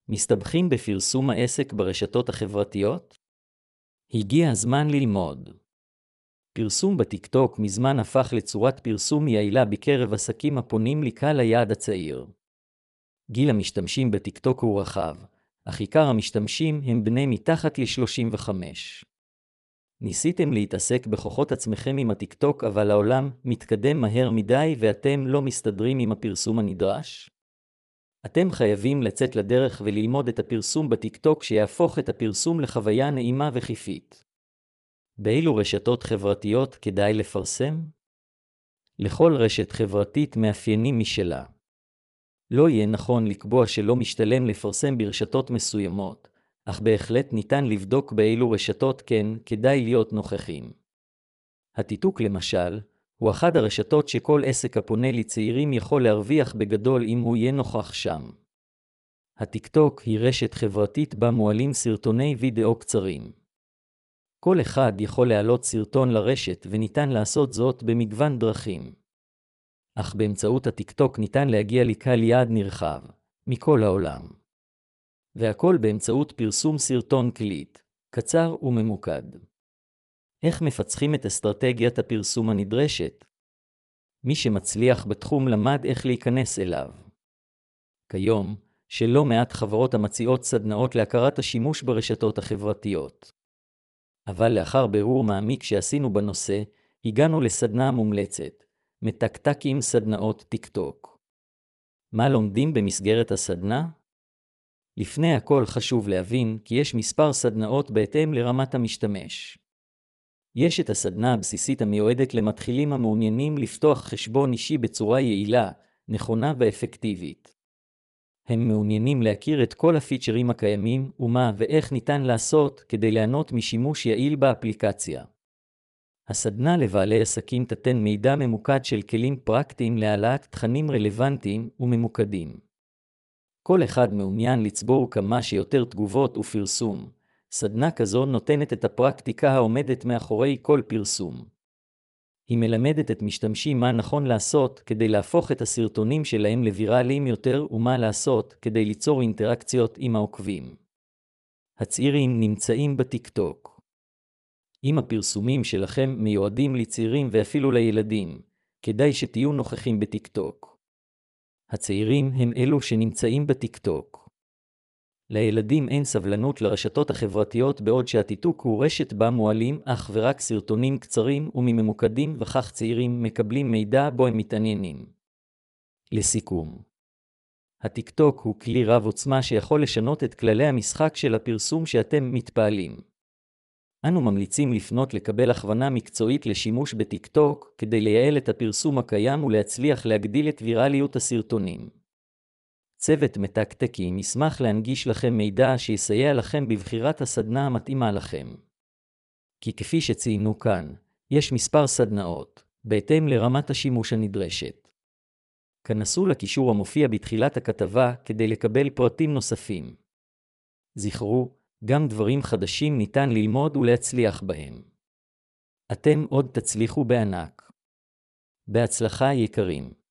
מסתבכים בפרסום העסק ברשתות החברתיות? הגיע הזמן ללמוד. פרסום בטיקטוק מזמן הפך לצורת פרסום יעילה בקרב עסקים הפונים לקהל היעד הצעיר. גיל המשתמשים בטיקטוק הוא רחב, אך עיקר המשתמשים הם בני מתחת ל-35. ניסיתם להתעסק בכוחות עצמכם עם הטיקטוק, אבל העולם מתקדם מהר מדי ואתם לא מסתדרים עם הפרסום הנדרש? אתם חייבים לצאת לדרך וללמוד את הפרסום בטיקטוק שיהפוך את הפרסום לחוויה נעימה וכיפית. באילו רשתות חברתיות כדאי לפרסם? לכל רשת חברתית מאפיינים משלה. לא יהיה נכון לקבוע שלא משתלם לפרסם ברשתות מסוימות, אך בהחלט ניתן לבדוק באילו רשתות כן כדאי להיות נוכחים. הטיקטוק למשל, הוא אחת הרשתות שכל עסק הפונה לצעירים יכול להרוויח בגדול אם הוא יהיה נוכח שם. הטיקטוק היא רשת חברתית בה מועלים סרטוני וידאו קצרים. כל אחד יכול להעלות סרטון לרשת וניתן לעשות זאת במגוון דרכים. אך באמצעות הטיקטוק ניתן להגיע לקהל יעד נרחב, מכל העולם. והכל באמצעות פרסום סרטון קליט, קצר וממוקד. איך מפצחים את אסטרטגיית הפרסום הנדרשת? מי שמצליח בתחום למד איך להיכנס אליו. כיום, שלא מעט חברות המציעות סדנאות להכרת השימוש ברשתות החברתיות. אבל לאחר בירור מעמיק שעשינו בנושא, הגענו לסדנה מומלצת, מתקתקים סדנאות טיקטוק. מה לומדים במסגרת הסדנה? לפני הכל חשוב להבין כי יש מספר סדנאות בהתאם לרמת המשתמש. יש את הסדנה הבסיסית המיועדת למתחילים המעוניינים לפתוח חשבון אישי בצורה יעילה, נכונה ואפקטיבית. הם מעוניינים להכיר את כל הפיצ'רים הקיימים ומה ואיך ניתן לעשות כדי ליהנות משימוש יעיל באפליקציה. הסדנה לבעלי עסקים תיתן מידע ממוקד של כלים פרקטיים להעלאת תכנים רלוונטיים וממוקדים. כל אחד מעוניין לצבור כמה שיותר תגובות ופרסום. סדנה כזו נותנת את הפרקטיקה העומדת מאחורי כל פרסום. היא מלמדת את משתמשים מה נכון לעשות כדי להפוך את הסרטונים שלהם לוויראליים יותר ומה לעשות כדי ליצור אינטראקציות עם העוקבים. הצעירים נמצאים בטיקטוק. אם הפרסומים שלכם מיועדים לצעירים ואפילו לילדים, כדאי שתהיו נוכחים בטיקטוק. הצעירים הם אלו שנמצאים בטיקטוק. לילדים אין סבלנות לרשתות החברתיות בעוד שהטיקטוק הוא רשת בה מועלים אך ורק סרטונים קצרים וממוקדים וכך צעירים מקבלים מידע בו הם מתעניינים. לסיכום, הטיקטוק הוא כלי רב עוצמה שיכול לשנות את כללי המשחק של הפרסום שאתם מתפעלים. אנו ממליצים לפנות לקבל הכוונה מקצועית לשימוש בטיקטוק כדי לייעל את הפרסום הקיים ולהצליח להגדיל את ויראליות הסרטונים. צוות מתקתקים ישמח להנגיש לכם מידע שיסייע לכם בבחירת הסדנה המתאימה לכם. כי כפי שציינו כאן, יש מספר סדנאות, בהתאם לרמת השימוש הנדרשת. כנסו לקישור המופיע בתחילת הכתבה כדי לקבל פרטים נוספים. זכרו, גם דברים חדשים ניתן ללמוד ולהצליח בהם. אתם עוד תצליחו בענק. בהצלחה יקרים.